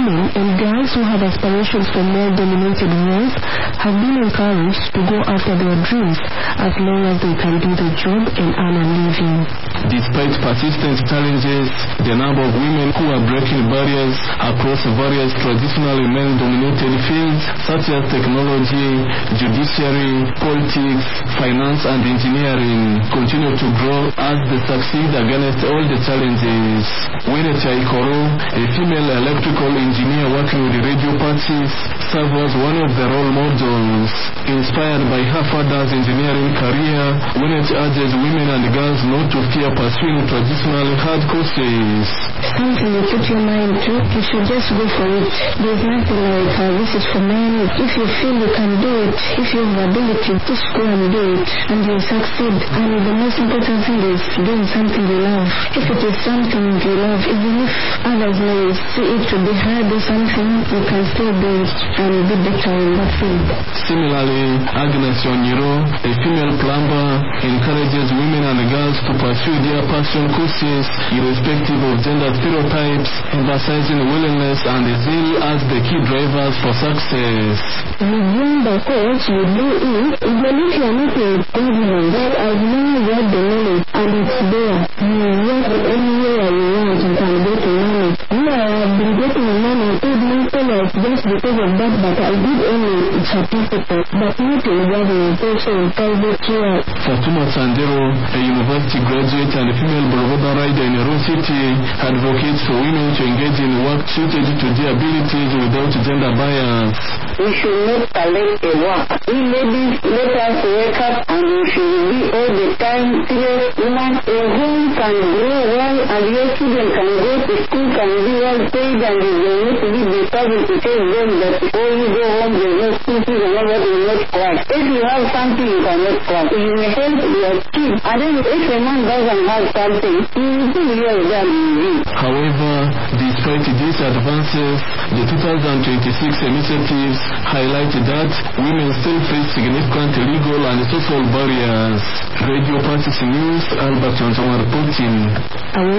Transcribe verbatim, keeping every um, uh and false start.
women and girls who have aspirations for male-dominated roles have been encouraged to go after their dreams as long as they can do the job and earn a living. Despite persistent challenges, the number of women who are breaking barriers across various traditionally male-dominated fields such as technology, judiciary, politics, finance and engineering continue to grow as they succeed against all the challenges. Winnie Chaikoro, a female electrical engineer working with the radio parties, serves as one of the role models. Inspired by her father's engineering career, Winnie urges women and girls not to fear pursuing traditional hard courses. Something you put your mind to, you should just go for it. There's nothing like uh, this is for men. If you feel you can do it, if you have the ability, just go and do it and you'll succeed. And the most important thing is doing something you love. If it is something you love, even if others may see it to be hard or something, you can still do it and be better in that field. Similarly, Agnes Onyiro, a female plumber, encourages women and girls to pursue their passion courses irrespective of gender stereotypes, emphasizing willingness and zeal as the key drivers for success. Within the course you do it, even if you are not a government, but as long as you have the knowledge and it's there, you work anywhere you want, you can get money. You have been getting money, it means like just because of that, but I did only certificate, but not in government, also in private care. Fatuma Sandero, a university graduate and a female Boroboda rider in Ero City, advocates for women to engage in work suited to their abilities without gender bias. We should not collect a work. We ladies, let us wake up and we should be all the time serious women. A home can grow well and your children can go to school, can be well paid, and you will not be decided to tell them that before you go home there's no school fees and nobody will not cry. If you have something you cannot cry, you may help your kids. And then if a man doesn't have something, he will do your job. However, despite these advances, the two thousand twenty-six initiatives highlight that women still face significant legal and social barriers. Radio Parties News, Albert Johnson reporting.